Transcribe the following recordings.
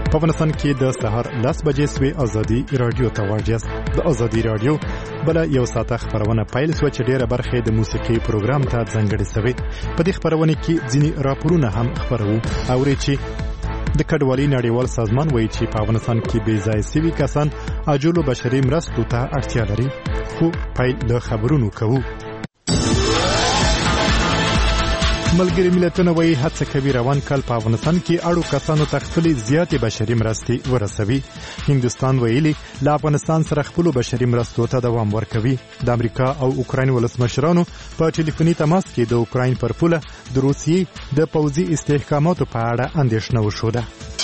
په افغانستان کې د سهار 10 بجې سوي ازادي رادیو ته واجیاست. د ازادي رادیو بل یو ساعت خبرونه پایل سو چې ډیره برخه د موسیقي پروګرام ته ځانګړې شوی. په دې خبرونه کې ځینی راپورونه هم خبرو او چې د کډوالۍ نړیوال سازمان وایي چې په افغانستان کې بې ځای سوي کسان اجولو بشري مرستو ته اړتیا لري. خو پایل له خبرونو کوو. ملګری ملتونه وایي هڅه کوي روان کال په افغانستان کې اړو کسانو ته خپل زیاتې بشري مرستې ورسوي. هندوستان ویلي له افغانستان سره خپل بشري مرستو ته دوام ورکوي. د امریکا او اوکراین ولسمشرانو په ټلیفوني تماس کې د اوکراین پر پوله د روسیې د پوځي استحکاماتو په اړه اندېښنه وشوده.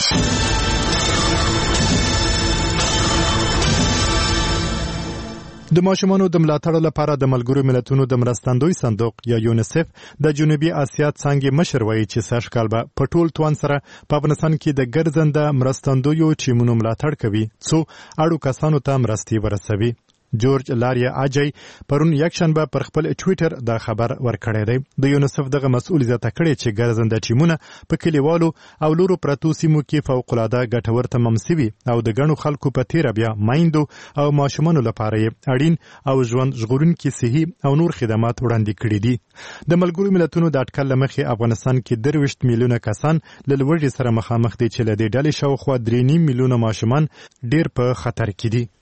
د ماشومانو د ملاتړ لپاره د ملګرو ملتونو د مرستندوی صندوق یا یونیسف د جنوبي اسیا څنګه مشر وایي چې سږ کال به په ټول توان سره په افغانستان کې د ګرځنده مرستندویو ټیمونو ملاتړ کوي څو اړو کسانو ته مرستې ورسوي. جورج لاریا اجای پرون یکشنبه پر خپل ټوئیټر دا خبر ورکړی دی. د یونیسف دغه مسؤل زیاته کړی چې ګرځنده ټیمونه په کلیوالو او لورو پرتو سیمو کې فوق العاده ګټور تمام سوي او د ګڼو خلکو په تیر بیا مایندو او ماشومانو لپاره اړین او ژوند ژغورونکي صحي او نور خدمات وړاندې کړي دي. د ملګرو ملتونو د اټکل لمخې افغانستان کې 23 میلیونه کسان له لوږې سره مخامخ دي چې له دې ډلې شاوخوا 3.5 میلیونه ماشومان ډیر په خطر کې دي.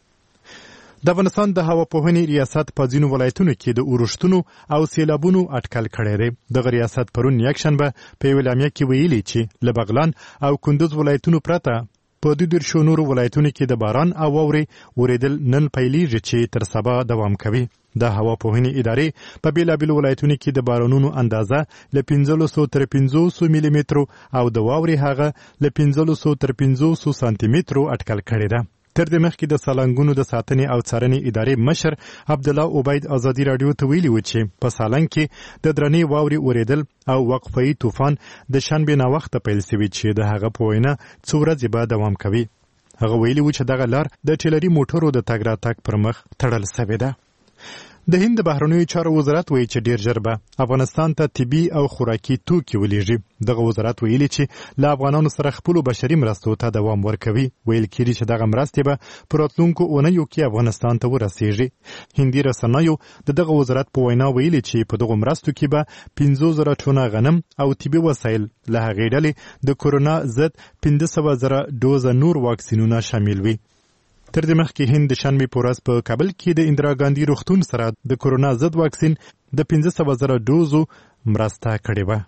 د افغانستان د هواپوهنې ریاست په ځینو ولایتونو کې د اورښتونو او سیلابونو اټکل کړی دی. دغه ریاست پرون یکشنبه په یوه اعلامیه کې ویلي چې له بغلان او کندوز ولایتونو پرته په 12 نورو ولایتونو کې د باران او واورې ورېدل نن پیلېږي چې تر سبا دوام کوي. د هواپوهنې ادارې په بېلابېلو ولایتونو کې د بارانونو اندازه له 1500 تر 500 ملي مترو او د واورې هغه له 500 تر 500 سانتي مترو اټکل کړې ده. تر دې مخکې د سالنګونو د ساتنې او څارنې ادارې مشر عبدالله عبید ازادي رادیو ته ویلي و چې په سالنګ کې د درنې واورې اورېدل او وقفه‌ای طوفان د شنبې ناوخته پیل شوی چې د هغه په وینا څو ورځې به دوام کوي. هغه ویلي و چې دغه لار د ټیلري موټرو د تګ راتګ پر مخ تړل شوې ده. د هند بهرنیو چارو وزارت وایي چې ډیر ژر به افغانستان ته طبي او خوراکي توکي ولېږي. دغه وزارت ویلي چې له افغانانو سره خپلو بشري مرستو ته دوام ورکوي. ویل کېږي چې دغه مرستې به په راتلونکو اونیو کې افغانستان ته ورسېږي. هندي رسنیو د دغه وزارت په وینا ویلي چې په دغو مرستو کې به 15,000 ټونه غنم او طبي وسایل له هغې ډلې د کورونا ضد 15,000 ډوزه نور واکسینونه شامل وي. تر دې مخکې هند د شنبې په ورځ په کابل کې د اندرا ګاندي روغتون سره د کورونا ضد واکسین د 15,000 ډوزو مرسته کړې وه.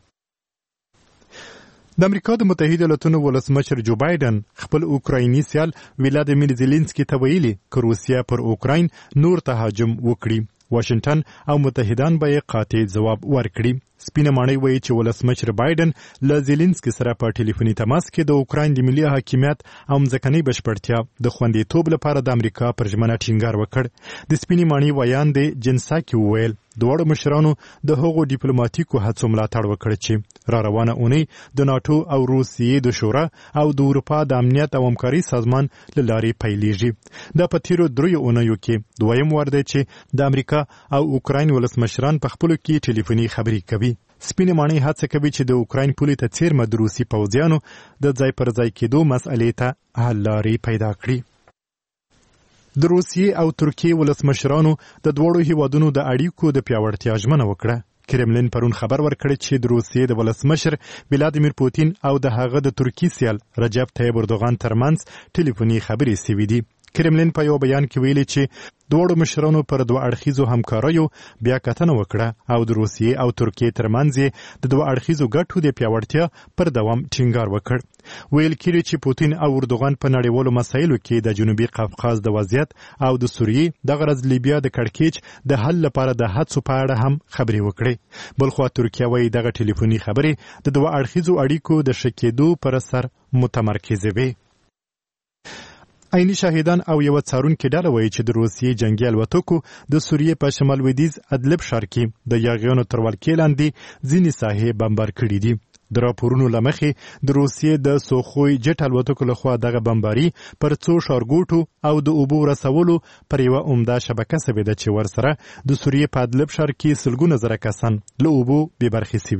د امریکا د متحده ایالاتونو ولسمشر جو بایدن خپل اوکرایني سیال ولادیمیر زيلنسکي ته ویلي چې روسیا پر اوکراین نور تهاجم وکړي. واشنگټن او متحدان به قاطع جواب ورکړي. سپینه ماڼۍ وایي چې ولسمشر بایدن له زيلنسکي سره په ټلیفوني تماس کې د اوکراین د ملي حاکمیت او ځمکنۍ بشپړتیا د خوندیتوب لپاره د امریکا پر ژمنه ټینګار وکړ. د سپینې ماڼۍ ویان دی جنساکي وویل دواړو مشرانو د هغو ډیپلوماټیکو هڅو ملاتړ وکړ چې را روانه اونۍ د ناتو او روسیې د شورا او د اروپا د امنیت او همکارۍ سازمان له لارې پیلېږي. دا په تیرو 3 اونیو کې دویم وار دی چې د امریکا او اوکراین ولسمشران په خپلو کې ټلیفوني خبرې کوي. سپینه ماڼۍ هڅه کوي چې د اوکراین پولې ته څیرمه د روسي پوځیانو د ځای پر ځای کېدو مسئلې ته حل لارې پیدا کړي. د روسیې او ترکیې ولسمشرانو د دواړو هیوادونو د اړیکو د پیاوړتیا ژمنه وکړه. کرملین پرون خبر ورکړی چې د روسیې د ولسمشر ولادیمیر پوتین او د هغه د ترکیې سیال رجب طیب اردوغان ترمنځ ټلیفوني خبرې شوې دي. کرملین په یو بیان کې ویلي چې دواړو مشرانو پر دوه اړخیزو همکاریو بیا کتنه وکړه او د روسیې او ترکیې ترمنځ د دوه اړخیزو ګټو د پیاوړتیا پر دوام ټینګار وکړ. ویل کېږي چې پوتین او اردوغان په نړیوالو مسایلو کې د جنوبي قفقاز د وضعیت او د سوریې د غرض لیبیا د کړکېچ د حل لپاره د هڅو په اړه هم خبرې وکړي. بلخوا ترکیه وایي دغه ټلیفوني خبرې د دوه اړخیزو اړیکو د ښه کېدو پر اثر متمرکزې وي. عیني شاهدان او یو څارونکي ډله وایي چې د روسیې جنگي الوتکو د سوریې په شمال لویدیځ ادلب ښار کې د یاغیانو تر ولکې لاندې ځینې ساحې بمبار کړي دي. د راپورونو له مخې د روسیې د سوخوی جټ الوتکو لخوا دغه بمباري پر څو ښارګوټو او د اوبو رسولو پر یوه عمده شبکه شوې ده چې ورسره د سوریې په ادلب ښار کې سلګونه زره کسان له اوبو بې برخې شوي دي.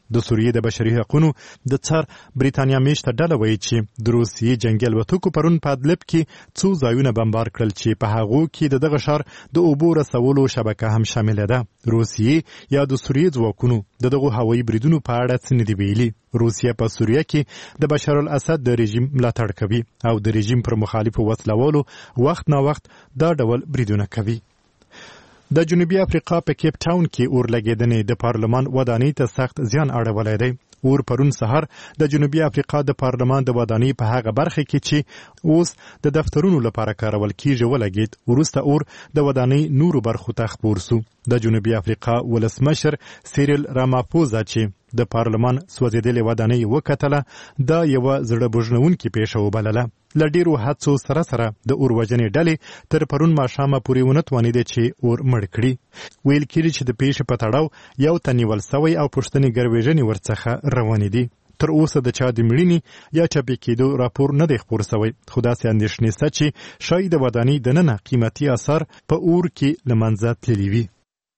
د سوریې د بشري حقوقو د څار بریتانیا میشته ډله وایي چې د روسیې جنگي الوتکو پرون په ادلب کې څو ځایونه بمبار کړل چې په هغو کې دغه ښار د اوبو رسولو شبکه هم شامله ده. روسیې یا د سوریې ځواکونو دغه هوایي بریدونو په اړه څه نه دي ویلي. روسیه په سوریه کې د بشار الاسد د رژیم ملاتړ کوي او د رژیم پر مخالفو وسلوالو وخت نا وخت دا ډول بریدونه کوي. د جنوبي افریقا په کیپ ټاون کې اور لګیدنې د پارلمان ودانۍ ته سخت زیان اړولی دی. اور پرون سهار د جنوبي افریقا د پارلمان د ودانۍ په هغه برخه کې چې اوس د دفترونو لپاره کارول کیږي ولګید. وروسته اور د ودانۍ نورو برخو ته خپور سو. د جنوبي افریقا ولسمشر سیریل راماپوزا چې د پارلمان سوځېدلې ودانۍ وکتله دا یوه زړه بوژنونکې پیښه وبلله. له ډیرو هڅو سره د اور وژنې ډلې تر پرون ماښامه پورې ونه توانېدې چې اور مړ کړي. ویل کېږي چې د پیښې په تړاو یو تن نیول سوی او پوښتنې ګروېږنې ورڅخه روانې دي. تر اوسه د چا د مړینې یا چاپې کېدو راپور نه دی خپور سوی، خو داسې اندېښنې شته چې ښایي د ودانۍ دننه قیمتي اثار په اور کې له منځه تللي وي.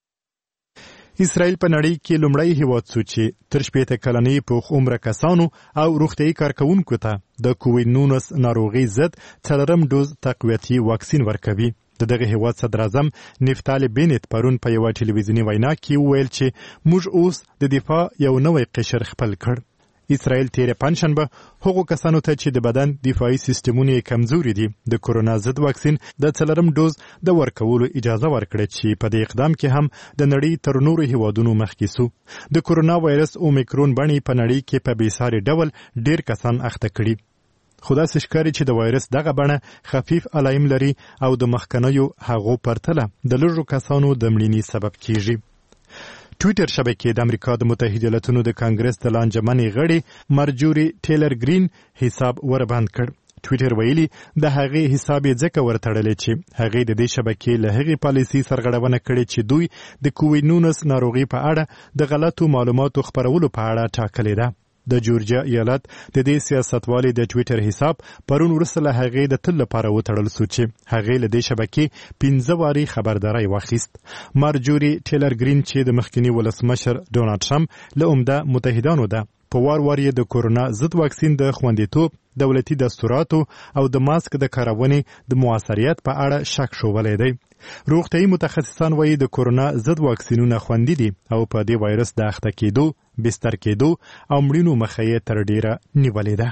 اسرائیل په نړۍ کې لومړی هیواد سو چې تر 80 کلنۍ پوخ عمره کسانو او روغتیايي کارکوونکو ته د کووید-19 ناروغۍ ضد 4 ډوز تقویتي واکسین ورکوي. دغه هیواد صدر اعظم نفتالي بینت پرون په یوه ټلویزیوني وینا کې وویل چې موږ اوس د دفاع یو نوی قشر خپل کړ. اسرائیل تیره پنجشنبه هغو کسانو ته چې د بدن دفاعي سیستمونه یې کمزوري دي د کورونا ضد واکسین د 4 ډوز د ورکولو اجازه ورکړه چې په دې اقدام کې هم د نړۍ تر نورو هیوادونو مخکې سو. د کورونا وایرس اومیکرون بڼې په نړۍ کې په بېساري ډول ډیر کسان اخته کړي. خو داسې ښکاري چې د وایرس دغه بڼه خفیف علایم لري او د مخکنیو هغو پرتله د لږو کسانو د مړینې سبب کیږي. ټویټر شبکې د امریکا د متحده ایالاتونو د کانګرس د لانجمنې غړي مارجوري ټیلر گرین حساب وربند کړ. ټویټر ویلي د هغې حساب یې ځکه ورتړلی چې هغې د دې شبکې له هغې پالیسۍ سرغړونه کړې چې دوی د کووید-19 ناروغۍ په اړه د غلطو معلوماتو خپرولو په اړه ټاکلې ده. د جورجیا ایالت د دې سیاستوالې د ټویټر حساب پرون وروسته له هغې د تل لپاره وتړل سو چې هغې له دې شبکې 15 واري خبرداری واخیست. مارجوري ټیلر گرین چې د مخکني ولسمشر ډونالډ ټرمپ له عمده متحدانو ده په وار یې د کورونا ضد واکسین د خوندیتوب، دولتي دستوراتو او د ماسک د کارونې د موثریت په اړه شک شولی دی. روغتیايي متخصصان وایي د کورونا ضد واکسینونه خوندي دي او په دې وایرس د اخته کېدو، بستر کېدو او مړینو مخه یې تر ډیره نیولې ده.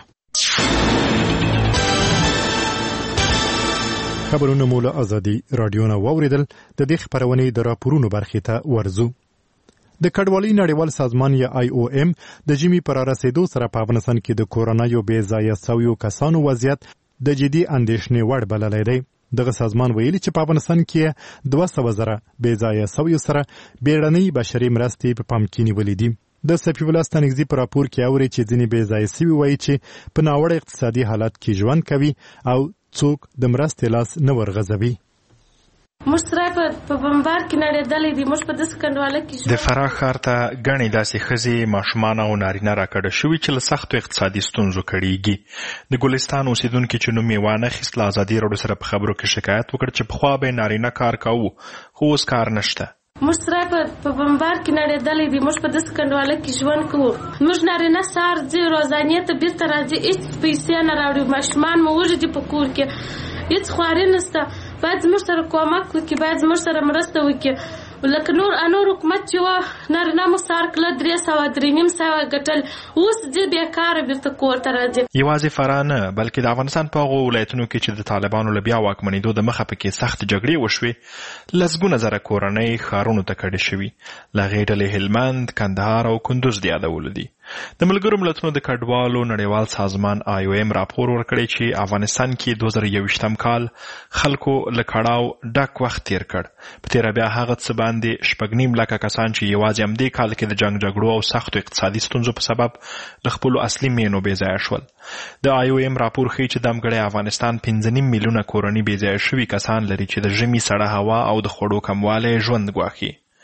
خبرونه مو له ازادي راډیو نه واورېدل. د دې خپرونې د راپورونو برخې ته ورځو. د کډوالۍ نړیوال سازمان یا IOM د ژمي پر رسیدو سره په افغانستان کې د کورونا یو بې ځایه سویو کسانو وضعیت د جدي اندېښنې وړ بللی دی. دغه سازمان ویلي چې په افغانستان کې 200,000 بې ځایه سویو سره بیړنۍ بشري مرستې په پام کې نیولې دي. د سفیع الله ستانکزي په راپور کې اوري چې ځینې بې ځایه سوي وایي چې په ناوړه اقتصادي حالت کې ژوند کوي او څوک د مرستې لاس نه ورغځوي. موږ سره په بمبار کې نړېدلې دي. موږ په داسې کنډواله کې د فراه ښار ته ګڼې داسې ښځې، ماشومان او نارینه راکډه شوي چې له سختو اقتصادي ستونزو کړېږي. د ګلستان اوسېدونکي چې نوم یې وانخیست له ازادي راډیو سره په خبرو کې شکایت وکړ چې پخوا به یې نارینه کار کوو خو اوس کار نشته. موږ سره په بمبار کې نړېدلې دي. موږ په داسې کنډواله کې ژوند کوو. موږ نارینه سهار ځي روزانې ته بیرته راځي، هېڅ پیسې نه راوړي. ماشومان مو وږي دي په کور کې، هېڅ خواري نشته. باید زموږ سره کومک وکړي، باید زموږ سره مرسته وکړي. لکه نور حکومت چې و نارینه مو سهار کله 300 350 ګټل، اوس دې بېکاره بیرته کور ته راځي. یوازې فراه نه بلکې د افغانستان په هغو ولایتونو کې چې د طالبانو له بیا واکمنېدو د مخه پکې سخت جګړې وشوې، لسګونه زره کورنۍ ښارونو ته کډې شوي. له هغې ډلې هلمند، کندهار او کندوز د یادولو دي. د ملګرو ملتونو د کډوالو نړیوال سازمان IOM راپور ورکړی چې افغانستان کې 2021 کال خلکو له کړاو ډک وخت تیر کړ. په تیره بیا هغه څه باندې 6.5 لکه کسان چې یوازې همدې کال کې د جګړو او سختو اقتصادي ستونزو په سبب له خپلو اصلي مینو بې ځایه شول. د IOM راپور ښیي چې دمګړی افغانستان 5.5 میلیونه کورنۍ بې ځایه شوي کسان لري چې د ژمي سړه هوا او د خوړو کموالی ژوند ګواښي.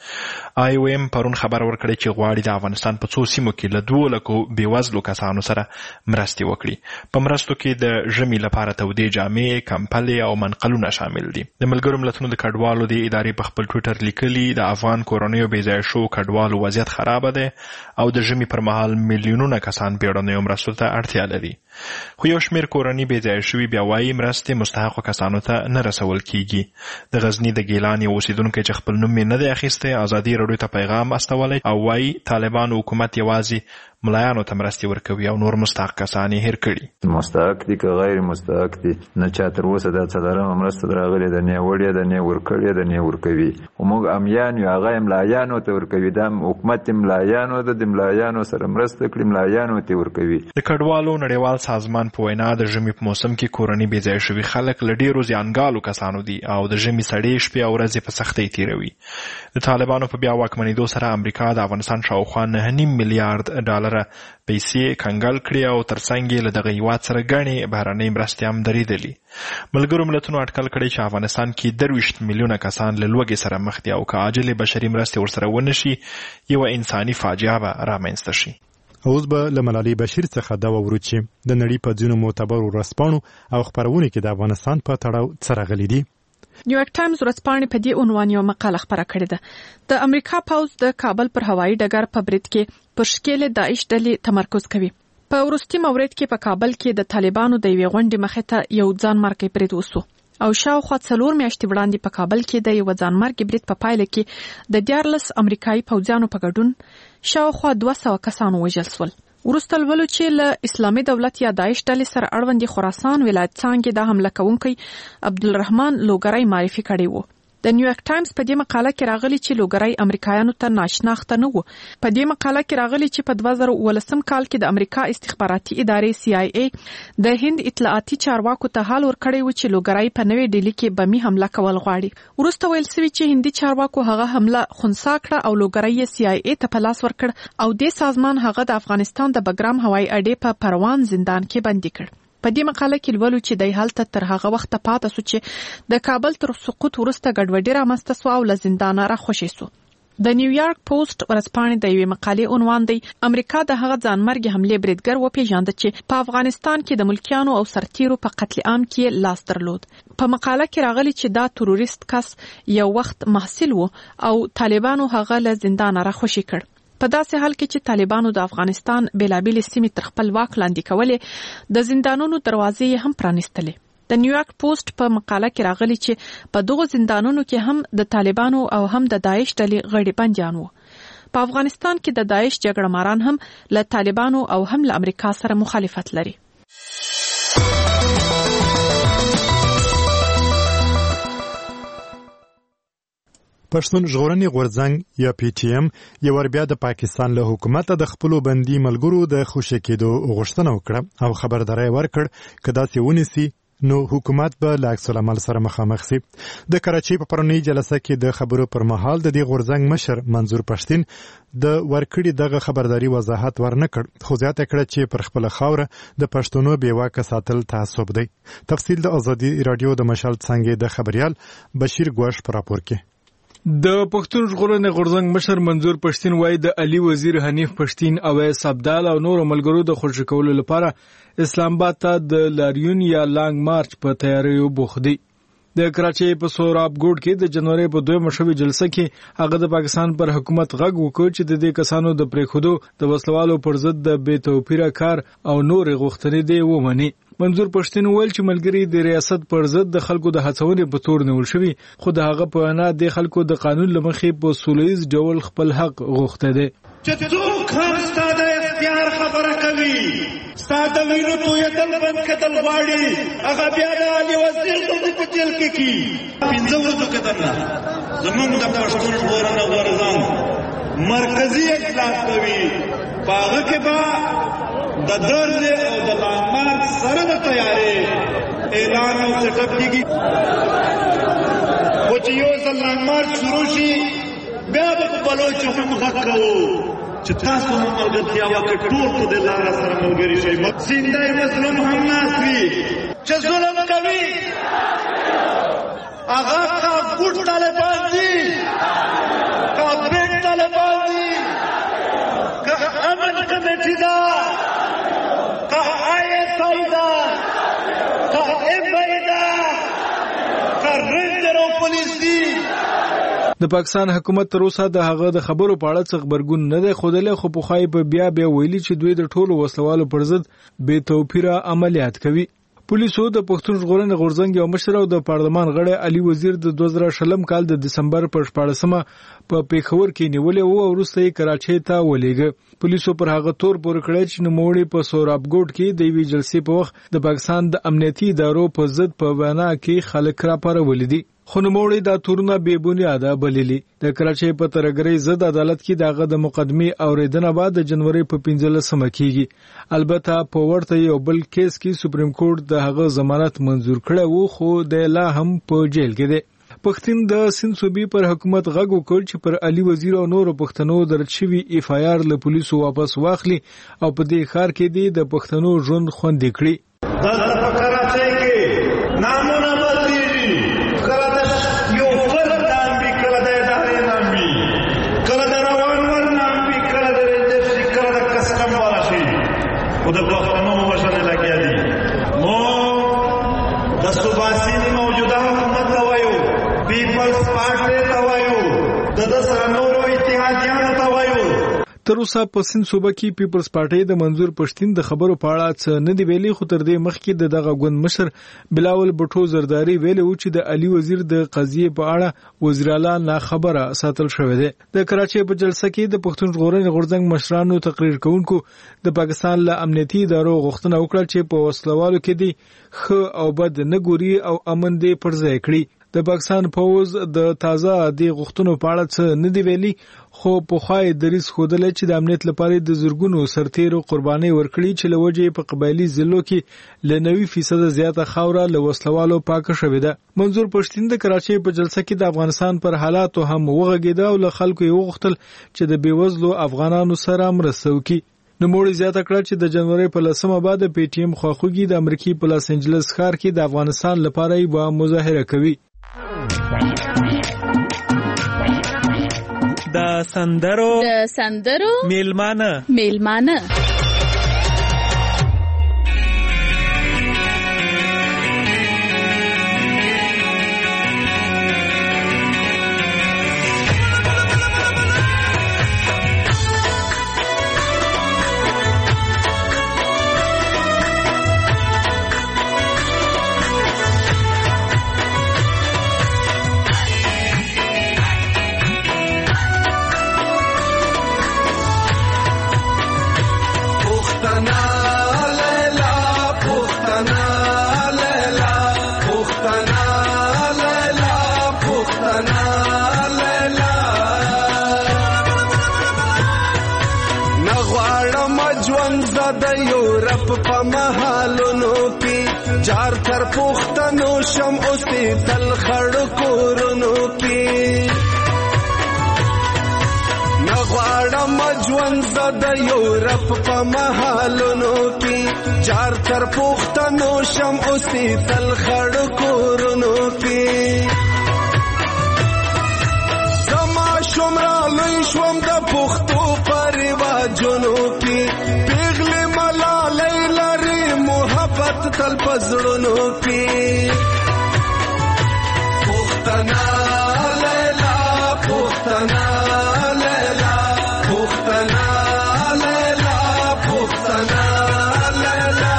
IOM پرون خبر ورکړی چې غواړي د افغانستان په څو سیمو کې له 2 لکو بېوزلو کسانو سره مرستې وکړي. په مرستو کې د ژمي لپاره تودې جامې، کمپلې او منقلونه شامل دي. د ملګرو ملتونو د کډوالو د ادارې په خپل ټویټر لیکلي د افغان کورنیو بېځایه شوو کډوالو وضعیت خرابه ده او د ژمي پر مهال میلیونونه کسان بیړنیو مرستو ته اړتیا لري. خو یو شمېر کورنۍ بېځایه شوي بیا وایي مرستې مستحقو کسانو ته نه رسول کیږي. د غزني د ګیلان یو اوسیدونکی چې خپل نوم یې نه دی اخیستی ازادي راډیو ته پیغام استولی او وایي طالبانو حکومت یوازې ملایانو ته مرستې ورکوي او نور مستحق کسان یې هیر کړي. مستحق دي که غیر مستحق دي، نه چا تر اوسه دا څلورمه مرسته راغلې ده، نه وړې ده، نه ورکړې ده، نه ورکوي. موږ امیان یو، هغه یې ملایانو ته ورکوي. دا حکومت یې ملایانو ده، د ملایانو سره مرسته کړي، ملایانو ته ورکوي. د کډوالو نړیوال سازمان په وینا د ژمي په موسم کې کورنۍ بېځایه شوي خلک له ډېرو زیانګالو کسانو دي او د ژمي سړې شپې او ورځې په سختۍ تېروي. د طالبانو په بیا واکمنېدو سره امریکا د افغانستان شاوخوا 9.5 میلیارډ ډالره پیسې کنګل کړي او ترڅنګ یې له دغه هیواد سره ګڼې بهرنۍ مرستې هم درېدلي. ملګرو ملتونو اټکل کړی چې افغانستان کې 23 میلیونه کسان له لوږې سره مخ دي او که عاجلې بشري مرستې ورسره ونه شي یوه انساني فاجعه به رامنځته شي. اوس به له ملالۍ بشیر څخه دا واورو چې د نړۍ په ځینو معتبرو ورځپاڼو او خپرونو کې د افغانستان په تړاو څه راغلي دي. نیویارک ټایمز ورځپاڼې په دې عنوان یو مقاله خپره کړې ده. د امریکا پوځ د کابل پر هوایي ډګر په برید کې پر ښکېلې داعش ډلې تمرکز کوي. په وروستي مورد کې په کابل کې د طالبانو د یوې غونډې مخې ته یو ځانمرګي برید وسو او شاوخوا 4 میاشتې وړاندې په کابل کې د یو ځانمرګي برید په پایله کې د 14 امریکایي پوځیانو په ګډون شاوخوا 200 کسان وژل شول. وروسته لولو چې له اسلامي دولت یا داعش ډلې سره اړوند خراسان ولایت څانګې د حمله کوونکی عبدالرحمن لوګری معرفي کړی وو. د نیویارک ټایمز په دې مقاله کې راغلی چې لوګری امریکایانو ته ناشناخته نه وو. په دې مقاله کې راغلی چې په 2019 کال کې د امریکا استخباراتي ادارې CIA د هند اطلاعاتي چارواکو ته حال ورکړی و چې لوګری په نوې ډیلي کې بمي حمله کول غواړي. وروسته ویل شوی چې هندي چارواکو هغه حمله خنثی کړه او لوګری یې CIA ته په لاس ورکړ او د سازمان هغه د افغانستان د بګرام هوایي اډې په پروان زندان کې بندي کړ. په دې مقاله کې لولو چې د حالت تر هغه وخت پاتې سو چې د کابل تر سقوط وروسته ګډوډي رامنځته سو او له زندانه راخوشي سو. د نیویارک پوسټ ورځپاڼې د یوې مقالې عنوان دی امریکا د هغه ځانمرګي حملې بریدګر وپیژاند چې په افغانستان کې د ملکیانو او سرتیرو په قتل عام کې لاس درلود. په مقاله کې راغلی چې دا تروریست کس یو وخت محصل و او طالبانو هغه له زندانه راخوشي کړ. په داسې حال کې چې طالبانو د افغانستان بیلابېلې سیمې تر خپل واک لاندې کولې د زندانونو دروازې هم پرانیستلې. د نیویارک پوسټ په مقاله کې راغلی چې په دغو زندانونو کې هم د طالبانو او هم د داعش ډلې غړي بندیان وو. په افغانستان کې د داعش جګړه ماران هم له طالبانو او هم له امریکا سره مخالفت لري. پښتون ژغورنې غورځنګ یا PTM یو ور بیا د پاکستان له حکومت د خپل بندي ملګرو د خوشی کېدو غوښتنه وکړه او خبرداري ورکړ چې دا سیونیسي نو حکومت به له عکس العمل سره مخامخ شي. د کراچۍ په پرونی جلسه کې د خبرو پر مهال د دې غورځنګ مشر منظور پښتين د ورکړې دغه خبرداري وضاحت ورنکړ خو زیاته کړه چې پر خپل خاوره د پښتونو بیواکه ساتل تعصب دی. تفصیل د ازادي رادیو د مشال څنګه د خبريال بشیر ګوش پر راپور کې. د پښتون ژغورنې غورځنګ مشر منظور پښتين وایي د علي وزیر حنیف پښتين او اویس عبدال او نور ملګرو د خوشی کولو لپاره اسلام آباد ته د لاریون یا لانګ مارچ په تیاریو بوخت دي. د کراچۍ په سوراب ګوډ کې د جنوري په 2 شوې جلسه کې هغه د پاکستان پر حکومت غږ وکړ چې د دې کسانو د پریخودو د وسلوالو پر ضد د بے توپیره کار او نور غوښتنې دی ومني. منظور پښتين ویل چې ملګری د ریاست پر ضد د خلکو د هڅونې په تور نیول شوی خو د هغه په انا د خلکو د قانون لمخې په سولېز ډول خپل حق غوښته دي. چې څوک هم ستاسو د اختیار خبره کوي ستاسو وینو تویدل بند کتل غواړي هغه بیا د علي وزیر په جیل کې کی 15 ورځې کتل زمونږ د پښتون ژغورنې غورځنګ مرکزی اجلاس کوي باغ کې با د درز او د لامات سره د تیارې اعلان او سټپ کیږي خو چې یو ځل لامات شروع شي بیا به بلوچ هم حق کوو چې تاسو هم ملګرتیا وکړئ ټول په دې لاره سره ملګري شئ. زندای مظلوم هم ناست وي چې ظلم کوي هغه کا ګوټ طالبان دي کا بیټ طالبان دي که امن کمیټي ده که ISI ده که MI ده که رینجر او پولیس دي. د پاکستان حکومت تر اوسه د هغه د خبرو په اړه څه خبرګون نه دی ښودلی، خو پخوای په بیا ویلي چې دوی د ټولو وسلوالو پر ضد بې توپیره عملیات کوي. پولیسو د پښتون ژغورنې غورځنګ یو مشر او د پارلمان غړی علي وزیر د 2020 کال د دسمبر پر 14مه په پیښور کې نیولې وو او وروسته یې کراچۍ ته ولېږه. پولیسو پر هغه تور پورې کړی چې نوموړی په سورابګوټ کې د یوې جلسې په وخت د پاکستان د امنیتي ادارو په ضد په وینا کې خلک راپارولي دي، خو نوموړی دا تورونه بې بنیاده بللي. د کراچۍ په ترهګرۍ ضد عدالت کې دغه د مقدمې اوریدنه بعد د جنوري په 15مه کېږي. البته په ورته یو بل کیس کې سپریم کورټ د هغه ضمانت منزور کړی وو، خو د لا هم په جیل کې دی. پښتون د سند صوبې پر حکومت غږ وکړ چې پر علي وزیر او نورو پښتنو درج شوي FIR له پولیسو واپس واخلي او په دې ښار کې د پښتنو ژوند خوندي کړي. دلته په کراچۍ کې نامونه بدلېږي، کله د یو فرد نام وي، کله د ادارې نام وي، کله د روانور نام وي، کله د رینجر شي، کله د کسټم والا شي، خو د پښتنو وژنې لګیا دي. موږ د صوباسي موجوده حکومت ته وایو، پیپلز پارټي ته وایو، د سره نورو اتحادیانو ته وایو. تر اوسه په سند صوبه کې پیپلز پارټي د منظور پښتین د خبرو په اړه څه نه دی ویلي، خو تر دې مخکې دغه ګوند مشر بلاول بټو زرداری ویلي و چې د علي وزیر د قضیې په اړه وزیر اعلی نه خبره ساتل شوې ده. د کراچۍ په جلسه کې د پښتون ژغورنې غورځنګ مشرانو تقریر کوونکو د پاکستان له امنیتي ادارو غوښتنه وکړه چې په وسلوالو کې دي ښه او بد نه ګوري او امن دې پر ځای کړي. د پاکستان پوز د تازه د غوښتنو په اړه څه نه دی ویلي، خو پخوای دریس خودل چې د امنیت لپاره د زورګونو سرتیرو قرباني ورکړي چې لوجه په قبایلی ضلعو کې ل 90% زیاته خاوره له وسلوالو پاکه شوې ده. منظور پښتین د کراچۍ په جلسه کې د افغانستان پر حالاتو هم وغږیده او له خلکو یې وغوښتل چې د بیوزلو افغانانو سره مرسته وکړي. نوموړي زیاته کړه چې د جنوري په 10مه بعد PTM خواخوږي د امریکای په لاس انجلس ښار کې د افغانستان لپاره یو مظاهره کوي. د سندرو میلمانه جار تر پختنو شم اوسې تل خړ کورونو کې نغواړم ژوند د یورپ په محلونو کې جار تر پختنو شم اوسې تل خړ کورونو کې زما شمرا لوی شوم د پختو پر واجونو کې پیغله ملالۍ لري محبت تل پزړونو کې پختنا لیلا پختنا لیلا پختنا لیلا پختنا لیلا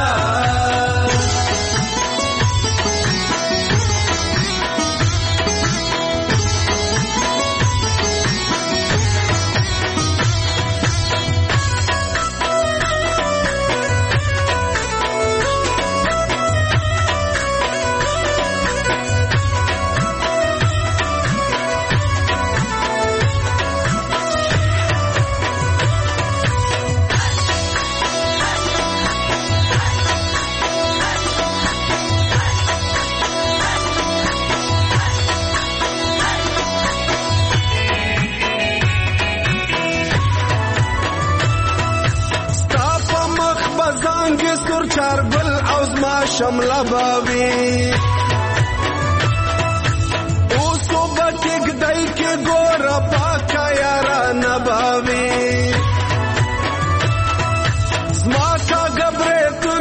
چارګل او زما شمله باوي اوس وبټګ دای کې ګور پاکا یارانا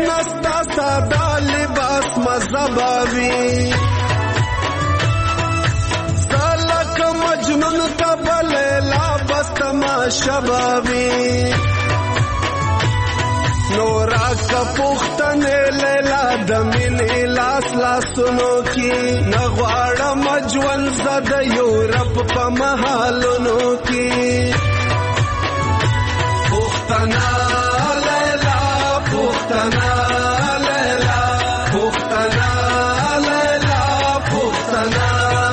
نستا ساده لباس مذهبوي سالک مجنون تبل لا بس تماشا باوي نورا کا پختنه لیلا د مینې لاس لاسونو کې نغواړه مجون زد یورپ په محلونو کې پختنا لیلا پختنا لیلا پختنا لیلا پختنا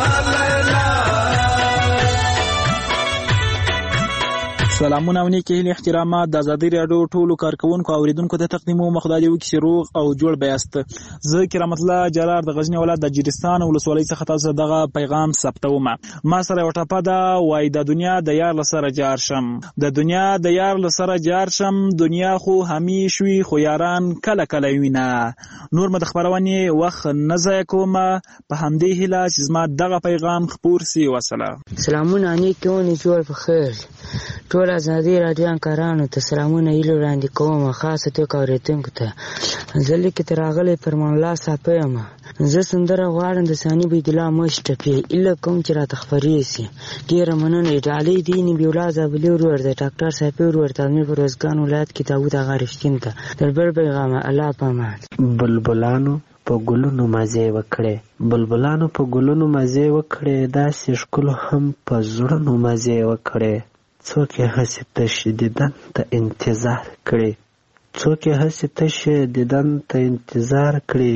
سلامونه او نیکی هیلې احترامات د ازادي راډیو ټولو کارکونکو او اوریدونکو ته تقدیم او خدای دې وکړي روغ او جوړ بیاست. زه کرامت الله جلال د غزنی ولایت د جریستان ولسوالۍ څخه تاسو دغه پیغام ثبتوم. ما سره یو ټاپه ده وای د دنیا د یار لسره جار شم، د دنیا د یار لسره جار شم، دنیا خو همیش وي خو یاران کله کله وینه. نور مد خبرونه وخت نه ضایع کوم په همدې هیله چې زما دغه پیغام خپور سي. وسلام. سلامونه نیکونه جوړ په خیر. ټول ازادي راډیو کارانو ته سلامونه ایلو وړاندې کوم، خاصه توګه اوریدونکو ته. زه لیک ته راغلی فرمان الله صاحب یم. زه سندره غواړم د ثاني بيدلا مشتفي اله کوم چې را تخفري سي. ډیره مننه. ډالۍ دیني بیولا زابلی ورور د ډاکټر صاحب ورور ته مې پروزګان ولایت کې داوود غارشتین ته دربر پیغام الله پامان. بلبلانو په ګلونو مزه وکړي، بلبلانو په ګلونو مزه وکړي، داسې ښکلو هم په زړونو مزه وکړي. څوک یې هسې تش دیدن ته انتظار کړي، څوک یې هسې تش دیدن ته انتظار کړي،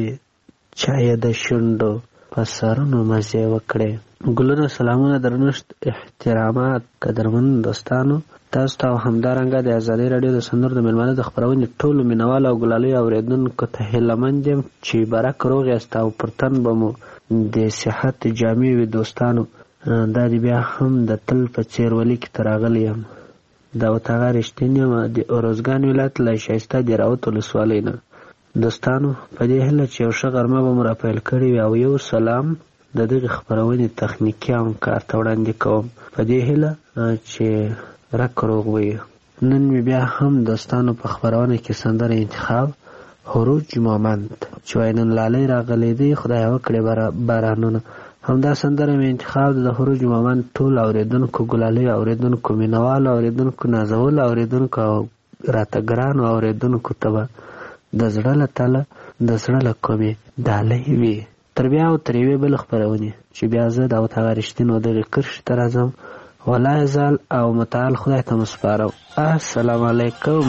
چا یې د شونډو په سرونو مزې وکړي. ګلونه، سلامونه، درنښت، احترامات قدرمن دوستانو، تاسو ته همدارنګه د ازادي راډیو د سندرو د میلمانه د خپرونې ټولو مینوالو او ګلالیو اورېدونکو ته هیلهمند یم چې برک روغ یاست او پر تن به مو د صحت جامې وي. دوستانو، دا دی بیا هم د تل په څیر ولی کې تراغلی یم. دا وتاغه رښتین یم د اروزګان ولایت له شایسته د راوت ولسوالۍ نه. دوستانو، په دې هیله چې یو ښه غرمه به مو راپیل کړې وي او یو سلام د دغې خپرونې تخنیکي همکار ته وړاندې کوم په دې هیله چې رک روغ وي. نن مې بیا هم دوستانو په خپرونه کې سندره انتخاب خروج مومند چې وایي نن لالی راغلی دی خدای وکړې بارانونه. همدا سندره مې انتخاب د خروج مومند ټول اوریدونکو ګلالیو اوریدونکو مینوالو اوریدونکو نازولو اوریدونکو او راته ګرانو اوریدونکو ته به د زړه له تله د زړه له کومې ډالۍ وي. تر بیا او تر یوې بلې خپرونې چې بیا زه د هغه رښتینو دغې کرښې ته راځم، ولا یزال او متعال خدای ته مو سپارم. السلام علیکم.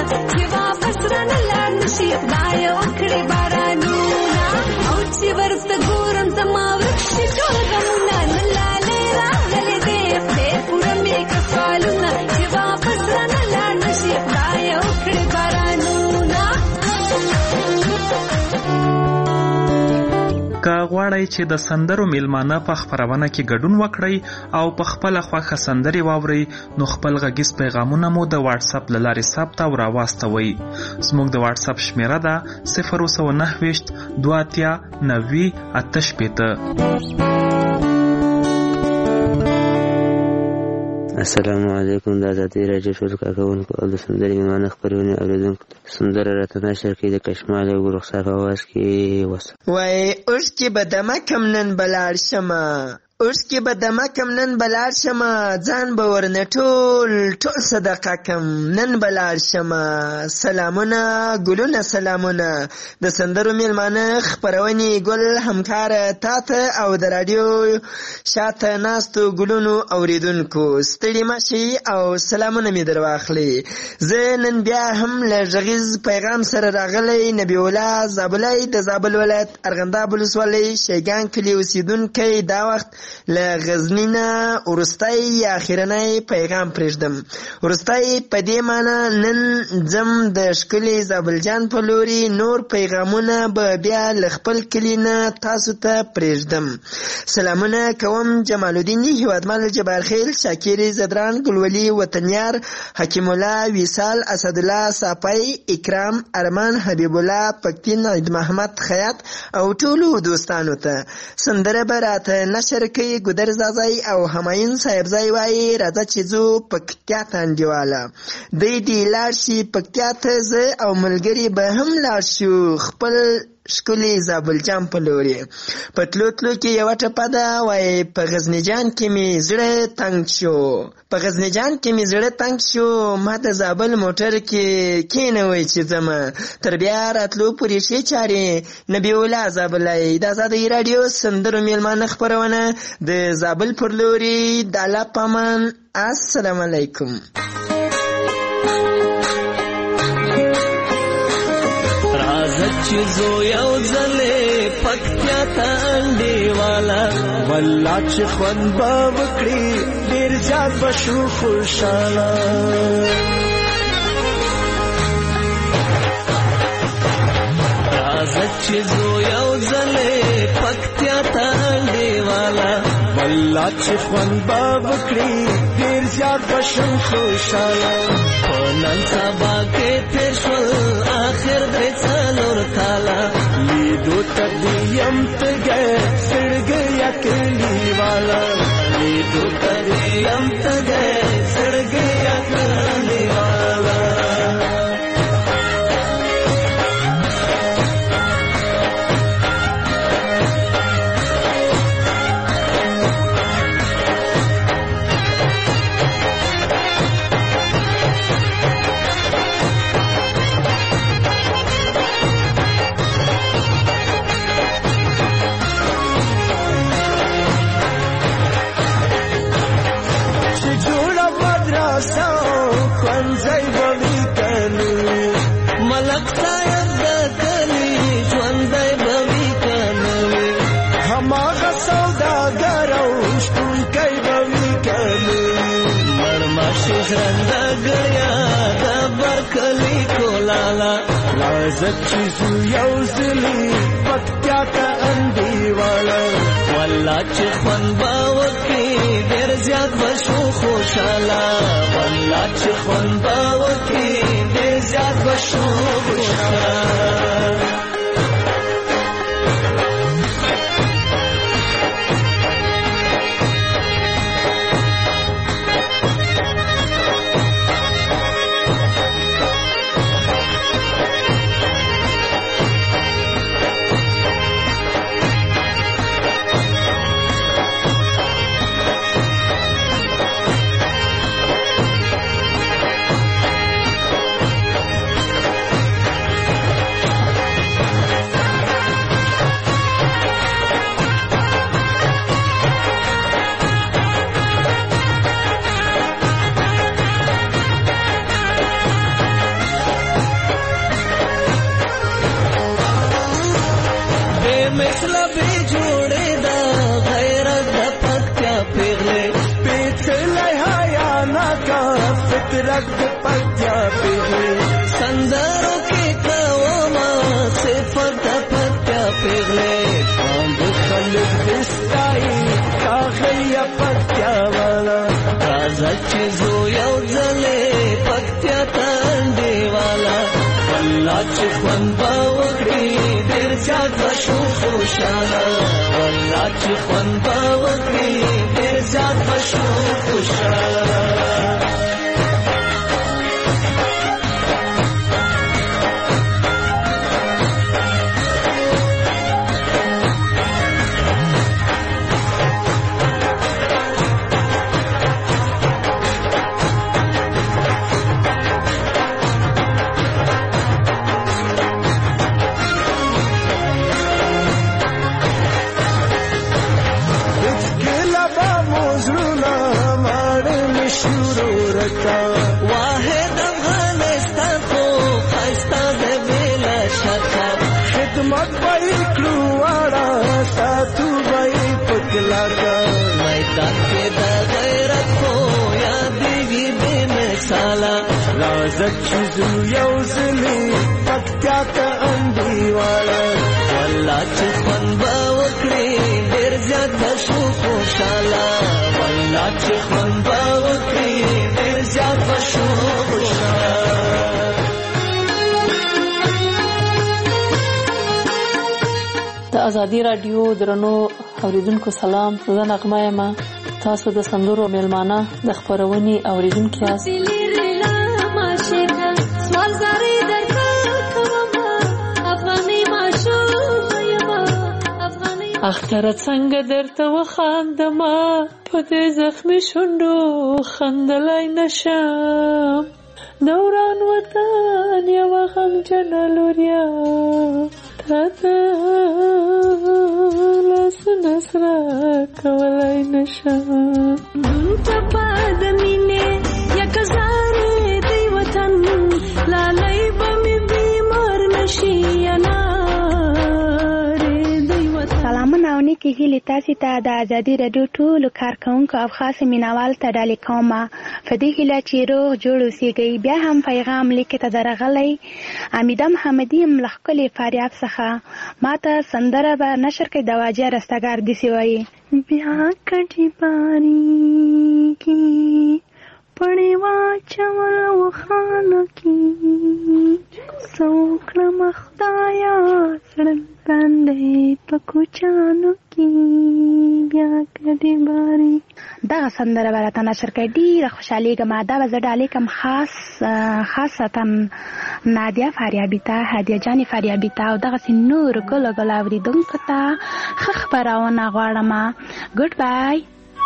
چې واپس رانه لاړ نشي خدای وکړي بارانونه او چې ورته ګورم زما ورک شي ټول غمونه نه لالی راغلی دی خدای پوره مې که سوالونه چې واپس رانه لاړ نشي خدای وکړي بارانونه. که غواړئ چې د سندرو میلمانه په خپرونه کې ګډون وکړئ او په خپله خوښه سندرې واورئ نو خپل غږیز پیغامونه مو د واتساپ له لارې ثبت او راواستوئ. زموږ د واتساپ شمیره ده 029 2 90 88. السلام علیکم. د ازادي راډیو ټولو کارکوونکو او د سندرې میلمانه خپرونې اورېدونکو سندره راته نشر کړي د کشمال او رخصت په اواز کې وسه وای اوس کې به دمه کم نن بلاړ شمه اوس کې به دمه کم نن بلاړ شمه ځان به ورنه ټول صدقه کم نن بلاړ شمه. سلامونه ګلونه سلامونه د سندرو میلمانه خپرونې ګل همکاره تاته او د راډیو شاته ناستو ګلونو اوریدونکو ستړي مشي او سلامونه می در واخلي. زه نن بیا هم له غږیز پیغام سره راغلی نبی الله زابلای د زابل ولایت ارغنداب ولسوالۍ شیګان کلي اوسیدونکی دا وخت له غزني نه وروستی اخرنی پیغام پرېږدم. وروستی په دې معنی نن ځم د ښکلي زابلجان په لوري نور پیغامونه به بیا له خپل کلي نه تاسو ته پرېږدم. سلامونه کوم جمال الدین هیوادمل جبارخیل شاکر زدران ګلولي وطنیار حکیم الله وصال اسدالله صافی اکرام ارمان حبیب الله پکتین عید محمد خیاط او ټولو دوستانو ته سندره به راته نشر کوي. ګودر زازای او همایون صاحبزای وایي راځه چې ځو پکتیا ته انډیواله دی دې لاړ شي پکتیا ته زه او ملګري به هم لاړ شو خپل ښکلي زابلجان په لوري. په تلو تلو کې یوه ټپه ده وایي په غزنیجان کې مې زړه تنګ شو په غزنیجان کې مې زړه تنګ شو ما د زابل موټر کې کېنوئ چې ځمه تر بیا راتلو پورې ښې چارې نبی الله زابلای د ازادۍ راډیو سندرو میلمانه خپرونه د زابل پر لوري د الله په امان. السلام علیکم. چې زو یو ځلې پکتیا ته انډیواله والله چې خوند به وکړي ډېر زیات به شو خوشحاله. راځه چې زو یو ځلې پکتیا ته انډیواله والله چې خوند به وکړي ډېر زیات به شو خوشحاله. په نن سبا کې تېر شول آخر درې څلور کاله لیدو ته دې یم تږی زړګیه کلیواله لیدو ته دې یم تږی زړګیه کلیواله. راځه چې زو یو ځلې پکتیا ته انډیواله والله چې خوند به وکړي ډېر زیات به شو خوشحاله والله چې خوند به وکړي ډېر زیات به شو خوشحاله. فطرت پکتیا پیغلې سندرو کې کوما صفر د پکتیا پیغلې باند خلک دستای کاغیا پکتیا والا راځه چې زو یو ځلې پکتیا تانډې والا والله چې خوند به وکړي ډېر زیات به شو خوشاله والله چې خوند به وکړي ډېر زیات به شو خوشاله واحد افغانستان خو خسته د بلا شکه خدمت به کړو واړه ساتو به پکلاکه میدان کې د غیرت خو یادېږي بې مثاله راځه چې زو یو ځلې پکتیا ته انډیواله والله چې خوند به وکړې ډېر زیات به شو خوشاله والله چې خوند به وکړې ډېر زیات به شو خوشاله د ازادي راډیو درنو اوریدونکو سلام، زه نغمه یم. تاسو د سندرو میلمانه د خپرونې اوریدونکي یاست. اختر څنګه درته وخاندمه په دې زخمي شونډو خندلای نشم دوران وطن یوه غمجنه لوریا تا ته لاسونه سره کولی نشم دون ټپه د مینې یکه زارې دی وطن لالی به مې بیمار نشي سلامونه او نیکې هیلې تاسې ته د ازادي راډیو ټولو کارکوونکو او خاص مینوال ته ډالۍ کومه په دې هیله چې روغ جوړ اوسېږئ. بیا هم پیغام لیکې ته درغلی امیده محمدي یم له ښکلې فاریاب څخه. ما ته سندره به نشر کړئ د واجه رستګار داسې وایي بیا کټي باریږي پړې واچول وخانو کې څه وکړم خدایه زړه باندې په کوچانو کې بیا کډې باري. دغه سندره به راته نشر کړئ. ډېره خوشحالېږم. دا به زه ډالۍ کوم خاصتا نادیه فاریابي ته، هدیه جانې فاریابي ته او دغسې نورو ګلو ګلو اورېدونکو ته ښه خپرونه غواړم. ګډ بای.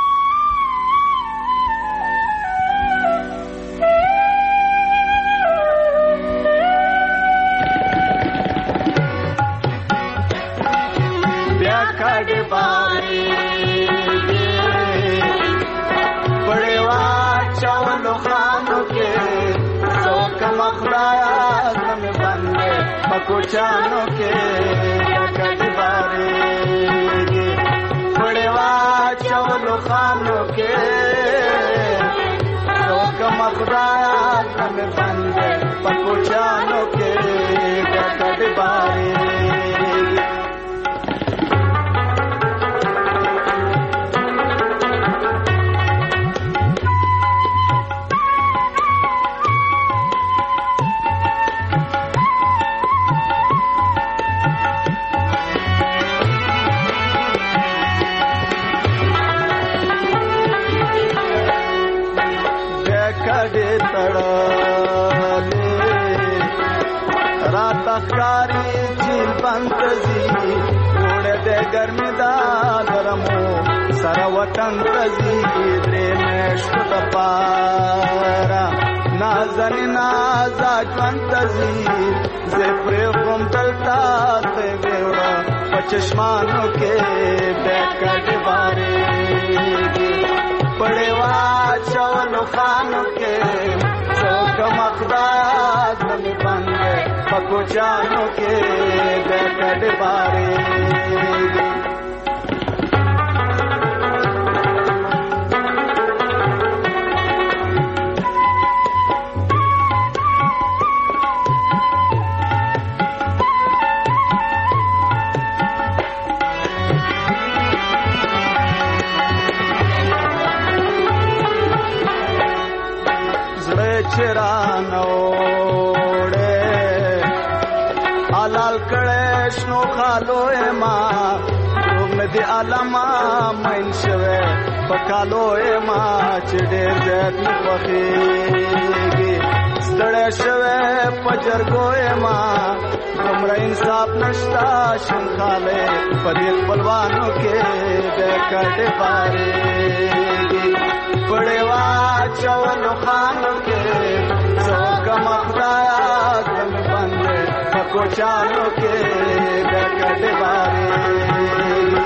کوچانو کې کډې بارېږي پړې واچولو خانو کې څوکم خدایه زړه مې بندې په کوچانو کې کډې بارېږي. ښکاري جیل بندزي وړه د ګرمي دا ګرمو سره وطن تزي درې میاشتو دپاره نازنې نازا ژوند تزي زه پرېږدم دلته تېږې وړه په چشمانو کې بیا کډې بارېږي پړې واچولو خانو کې څوکم خدایه زړه مې بند دی په کوچانو کې بیا کډې بارېږي. چرانه وړې حلال کړې شنو خالو ما روغ ندي علما مین شوه پکالو ما چې ډېر زیات پخېږي ستړی شوه پجرګو ما دومره انصاف نشتا شنخاله په دې خپلوانو کې د کډې بارېږي پړې واچولو خانو کې څوک مخدایا ګم باندې په کوچانو کې د کډې بارېږي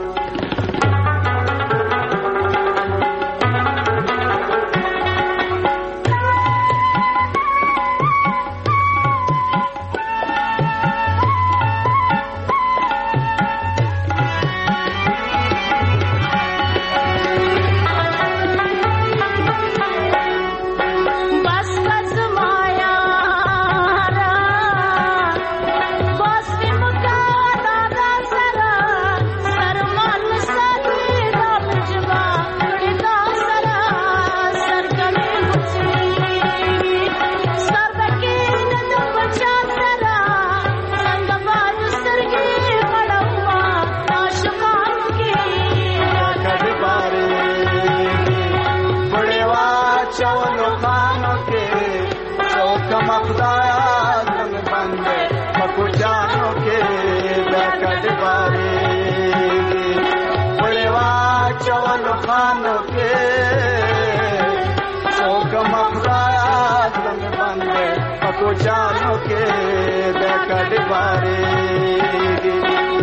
कोचानो के देखड़ बारेगी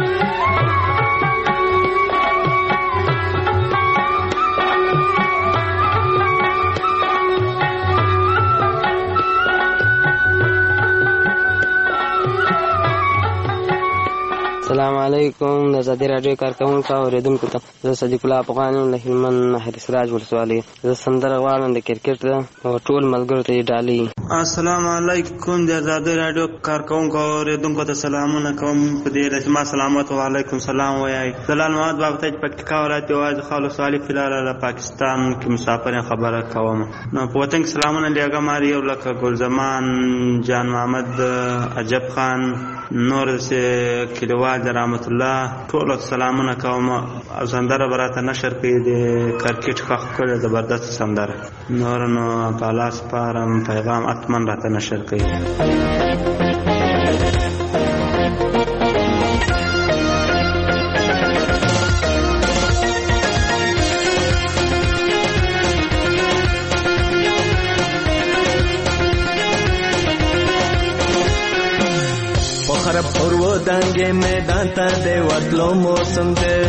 السلام علیکم د آزادي راډیو کارکوونکو اوریدونکو ته زه صدیق الله افغان له هلمند نهر سراج ولسوالۍ زه سندره غواړم د کرکټ او ټول ملګرو ته یې ډالۍ. السلام علیکم د آزادي راډیو کارکوونکو اوریدونکو ته سلامونه کوم. په دې رسمي ما سلامات و علیکم سلام وایي. زلال محمد بابا ته پکتیکا ولایت یوازې خالص والی فلال له پاکستان کې مسافر خبره کوم. نو په وطن کې سلامونه لګم یو لکه ګل زمان جان محمد عجب خان نور سه کلیوال رحمت الله ټول سلامونه کوم. او سندره براته نشر کړي د کرکټ ښه کړه زبردست سندره نور نو بالاس پارم پیغام اتمن راته نشر کړي. پرو دنګې میدان ته د ورتلو موسم دی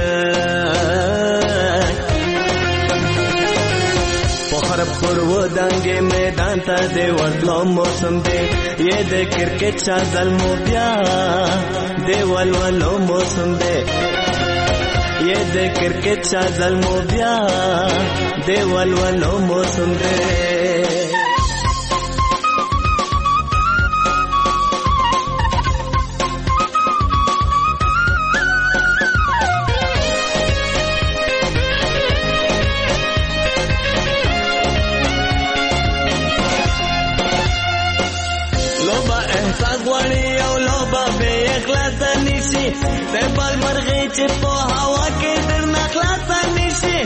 پخر پرو دنګې میدان ته د ورتلو موسم دی یې د کرکټ چا ظلمو بیا د ولولو موسم دی یې د کرکټ چا ظلمو بیا د ولولو موسم دی. د بل مرغې چې په هوا کې در نخلاص نشي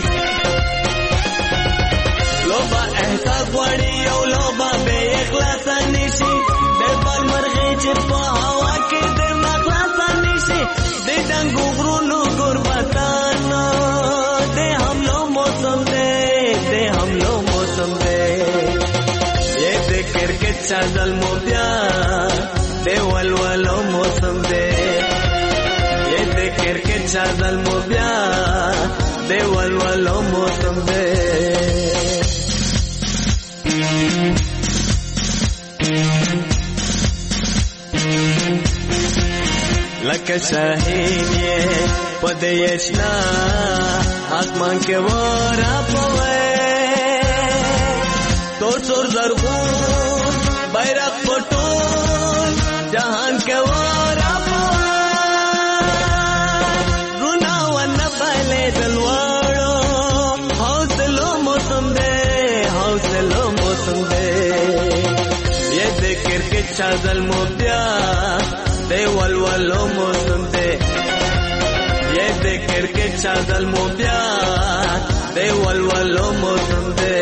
لوبه احساس غواړي او لوبه به اخلاص نشي د بل مرغې چې په هوا کې در نخلاص نشي د ډنګو غرونو غربتانو د حملو موسم دی د حملو موسم دی یې د کرکټ چا ظلمو بیا د ولولو موسم دی کرکټ چا ظلمو بیا د ولولو موسم دی. لکه شاهین یې په دې اشنا اسمان کې ورا پوي تور تور زرغون بیرغ پټول جهان کې ورا حوصلو موسم دے چازل مو بیا دی ولولو موسم دی یہ د کرکټ چازل مو بیا دی ولولو موسم دی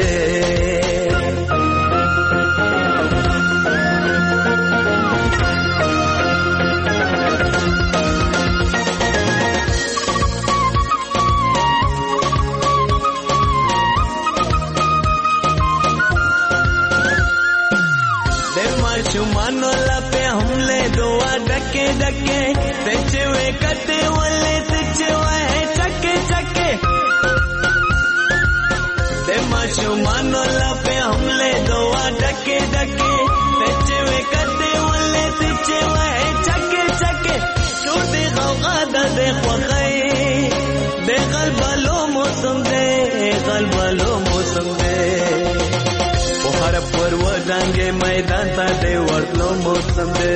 चुमानो लपे हमले दुआ डके डके तेचवे कते वले तेचवे चके चके दे चुमानो लपे हमले दुआ डके डके तेचवे कते वले तेचवे चके चके छोटे गौगा दे ख्वखै दे गलबलो मौसम दे गलबलो मौसम दे हर पर्व डांगे मैदान ता दे वर्तलो मौसम दे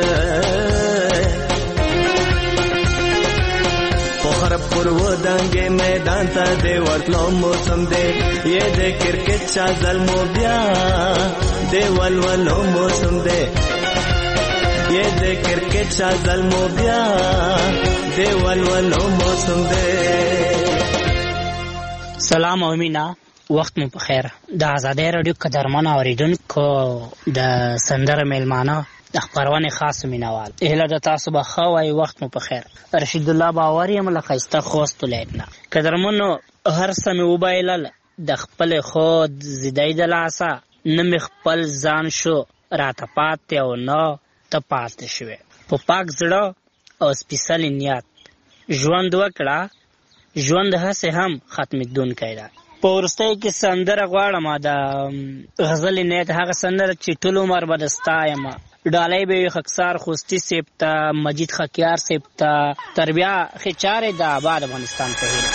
हर पर्व डांगे मैदान ता दे वर्तलो मौसम दे ये दे क्रिकेट चाजल मो बिया दे वलवलो मौसम दे ये दे क्रिकेट चाजल मो बिया दे वलवलो मौसम दे सलाम अमीना وخت مو په خیر د آزادۍ رادیو قدرمن اوریدونکو د سندره میلمانه د خبرونه خاص مینوال اهله د تاسو به خوای وخت مو په خیر رشید الله باور یم لخصته خوست لیدنه قدرمنو هر سمې وبایلل د خپل خود زیدای د لاسه نم خپل ځان شو راته پاتې او نو ته پاتې شوې په پاک زړه او سپیشل نیت ژوند وکړه ژوند هڅه هم ختمېدون کړه په ورستۍ کې سندره غواړم د غزل نیت هغه سندره چې ټول عمر به دستایم ډالۍ به خکسار خوستی سپتا مجید خکیار سپتا تربیه خچاره د آباد افغانستان په هیله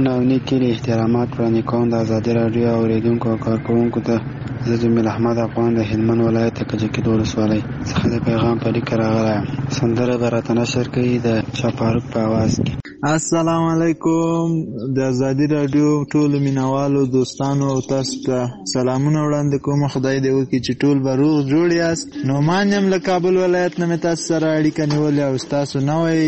سلامونه او نیک احترامات وړاندې کوم د ازادي راډیو اوریدونکو او کارکوونکو ته. زه جمیل احمد افغان د هلمند ولایت کجکي ولسوالۍ څخه د پیغام په لیک راغلی یم. سندره به راته نشر کوي د شاه فاروق په اواز کې. السلام علیکم د ازادي راډیو ټولو مینوالو دوستانو او تاسو ته سلامونه وړاندې کوم. خدای دې وکړي چې ټول به روغ جوړ یاست. نعمان یم له کابل ولایت نه مې تاسو سره اړیکه نیولې او ستاسو نوی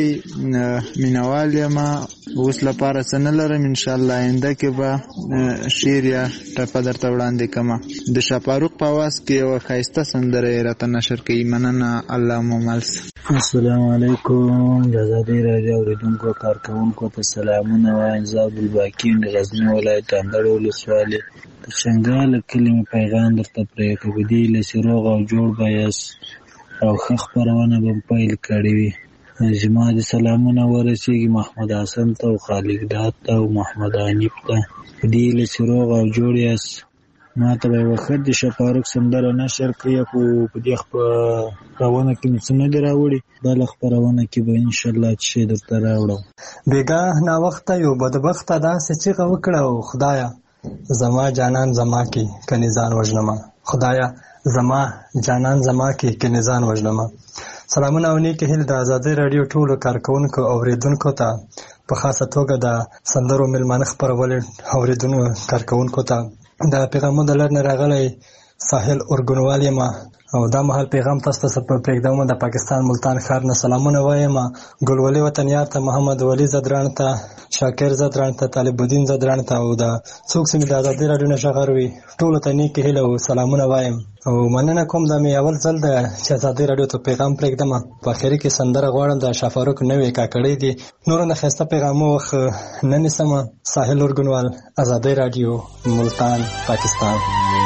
مینوال یم. اوس لپاره څه نه لرم، انشاءالله آینده کې به شعر یا ټپه درته وړاندې کومه. د شاه فاروق په اواز کې یوه ښایسته سندره یې راته نشر کوي. مننه، الله مو مل شه. السلام علیکم د ازادي راډیو اوریدونکو کارکوونکو ته سلامونه وایم. زه عبدالباقي د غزني ولایت اندړ ولسوالۍ د چنګال کلي مې پیغام درته پرېښی. په دې هیله چې روغ او جوړ به یاست او ښه خپرونه به پیل کړې وي. زما د سلامونه ورسېږي محمد حسن ته او خالق ډات ته او محمد حنیف ته. په دې هیله چې روغ او جوړ یاست. ما ته به یوه ښه د شاه فاروق سندره نشر کوي، خو په دې خپرونه کې مې څه نه دي راوړي. بله خپرونه کې به انشاءالله څه شی درته راوړم. بېګاه ناوخته یو بدبخته داسې چیغه وکړه او خدایه زما جانان زما کې کنې ځان وژنمه. خدایه زما جانان زما کې کنې ځان وژنمه. سلامونه او نیکې هیلې د ازادۍ راډیو ټولو کارکوونکو او اورېدونکو ته، په خاصه توګه د سندرو میلمانه خپرولو اورېدونکو کارکوونکو ته. د پیغامونو د لړ نه راغلی ساحل اورګنوال یم او دا مهال پیغام تاسو ته پرېږدم. د پاکستان ملتان ښار نه سلامونه وایم ګلولي وطن یار ته، محمد ولی زدران ته، شاکر زدران ته، طالب الدین زدران ته او د څوک چې مې د ازادۍ راډیو نه ږغ اوري ټولو ته نیکې هیلې او سلامونه وایم او مننه کوم. دا مې اول ځل ده چې ازادۍ راډیو ته پیغام پرېږدم. په اخري کې سندره غواړم د شاه فاروق نوې کاکړۍ دي. نورو نه ښایسته پیغامو وخت نه نیسمه. ساحل اورګنوال، ازادۍ راډیو، ملتان، پاکستان.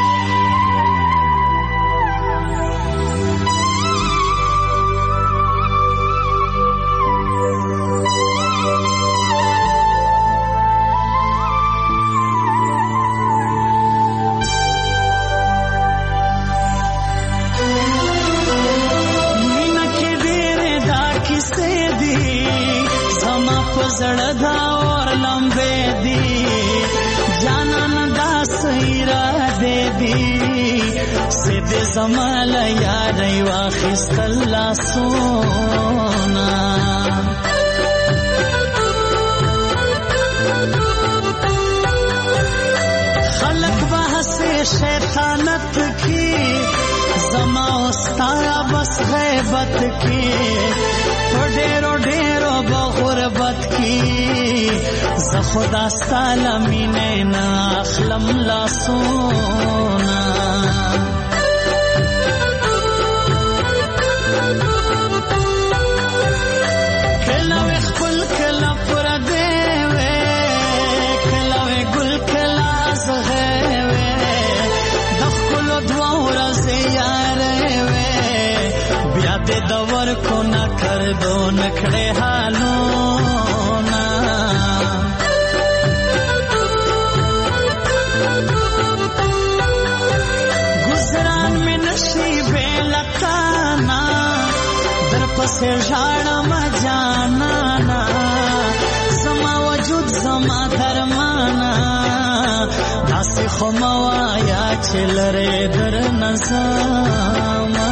زمال یاری واخست الله سونا خلق بحث شیطانت کی زما استایا بس غیبت کی ډیرو ډیرو بغربت کی ز خدا ستاله مینه نا اخلم لا سونا دور کو نہ کر دو نکھڑے حالونا گزران میں نشیب لتانا در پس جھاڑا مجانا زما وجود زما درمانا داسی خموایا چلرے در نظاما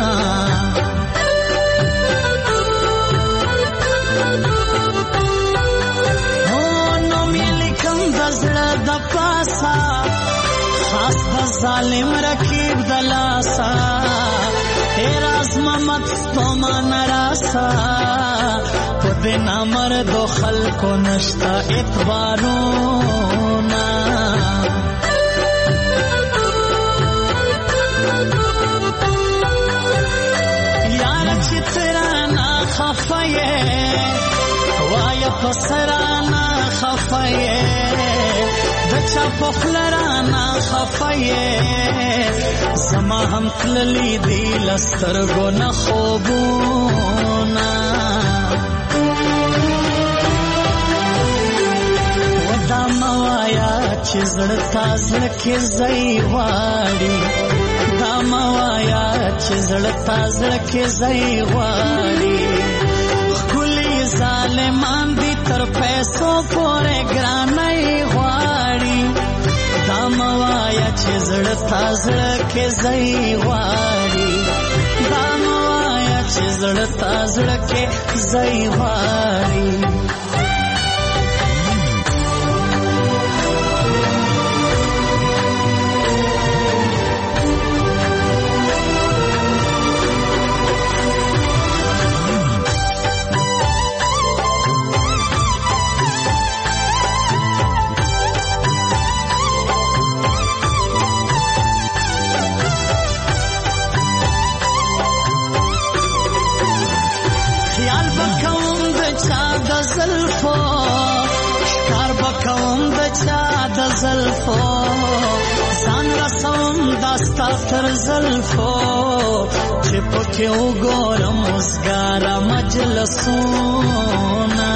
خاص د ظالم رکیب دلاسا تیرا عظمت ستوما نراسا پد نامرد و خلق و نشتا اعتبارونا یار چترانا خفایه وایا پسرانا خفایه دچا پخلرانا خفایه زما هم تللی دی لسترگو نخوبونا ودا موایا چی زڑتا زڑکی زی واری دا موایا چی زڑتا زڑکی زی واری کلی ظالمان دی تر پیسو پورے گرانائی زړه کې ځای غواړي دا مه وایه چې زړه تا زړه کې ځای غواړي زلفو ځان رسوم داستا تر زلفو چې پکې وګورم اوسګاره مجلسونه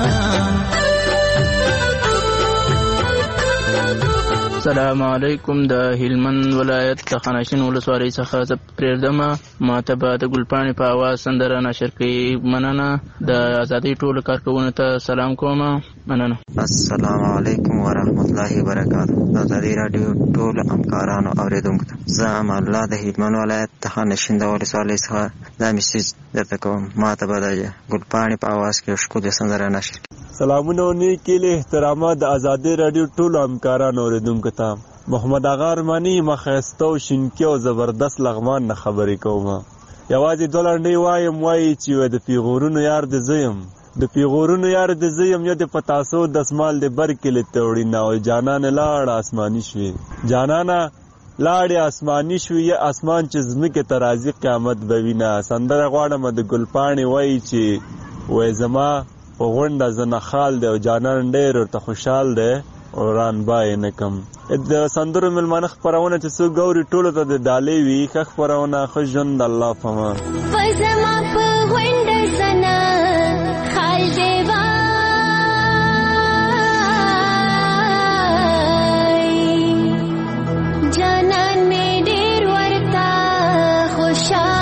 السلام علیکم د هلمند ولایت د خانشین ولسوالۍ څخه زه پرېږدمه ماته به د ګلپاڼې په اواز سندره نشر کوي مننه د ازادۍ ټولو کارکوونکو ته سلام کوم مننه السلام علیکم ورحمت الله وبرکاته د ازادۍ راډیو ټولو همکارانو اوریدونکو ته زه امان الله د هلمند ولایت د خانشین ولسوالۍ څخه دا میسیج درته کوم ماته به د ګلپاڼې په اواز کې ښکلې سندره نشر سلامونه او نیکې له احترامات د ازادۍ راډیو ټولو همکارانو اوریدونکو ته محمد آغا ارماني ما ښایسته او شینکي او زبردست لغمان نه خبرې کوم یوازې دوه لنډۍ وایم وایي چې د پیغورونو یار د زه یم د پیغورونو یار د زه یم یا د پتاسو دسمال د بر کې لیته وړینه او جانانه لاړه آسماني شوې جانانه لاړې آسماني شوې یا اسمان چې ځمکې ته راځي قیامت به وینه سندره غواړم د ګلپاڼې وایي چې وای زما په غونډه زه نخال دی او جانان ډېر ورته خوشحال دی وران بای نه کم د سندرو مېلمانه خپرونه چې څوک ګوري ټولو ته د ډالۍ وي ښه خپرونه ښه ژوند الله په امان زما په غونډه زه نخال دی وای جانان مې ډېر ورته خوشحال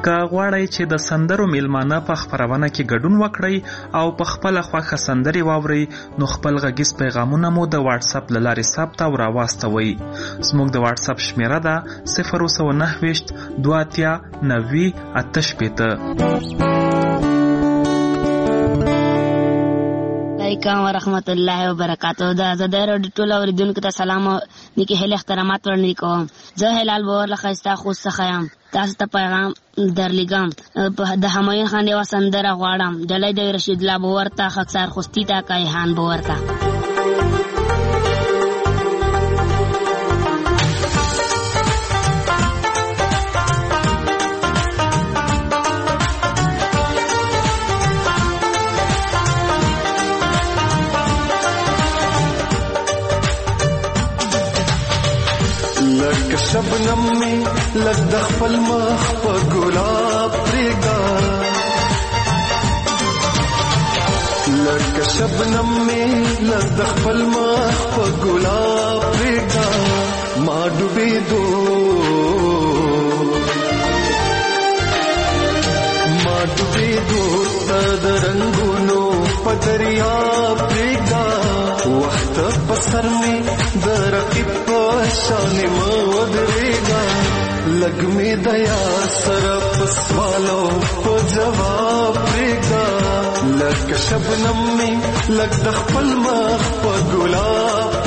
که غواړئ چې د سندرو میلمانه په خپرونه کې ګډون وکړئ او په خپله خوښه سندرې واورئ نو خپل غږیز پیغامونه مو د واتساپ له لارې ثبت او راواستوئ. زموږ د واتساپ شمیره ده 029 28 90 88. علیکم ورحمت الله وبرکاتہ. د آزادۍ راډیو ټول اوریدونکو ته سلام او نیکی هیلې احترامات وړاندې کوم. زه هلال باور له ښایسته خوست څخه یم. تاسو ته پیغام درلیږم. د همایون خان یوه سندره غواړم. ډلۍ د رشید الله باور ته، خاکسار خوستي ته، کایحان باور ته. لکه شبنم می لږ د خپل مخ په ګلاب پرېږده، لکه شبنم می لږ د خپل مخ په ګلاب پرېږده، ما ډوبېدو ته د رنګونو په دریاب پرېږده، وخت په سر می د رقیب په شان مه ودرېږه، لږ مې د یار سره په سوالو په جواب پرېږده، لکه شبنم می لږ د خپل مخ په ګلاب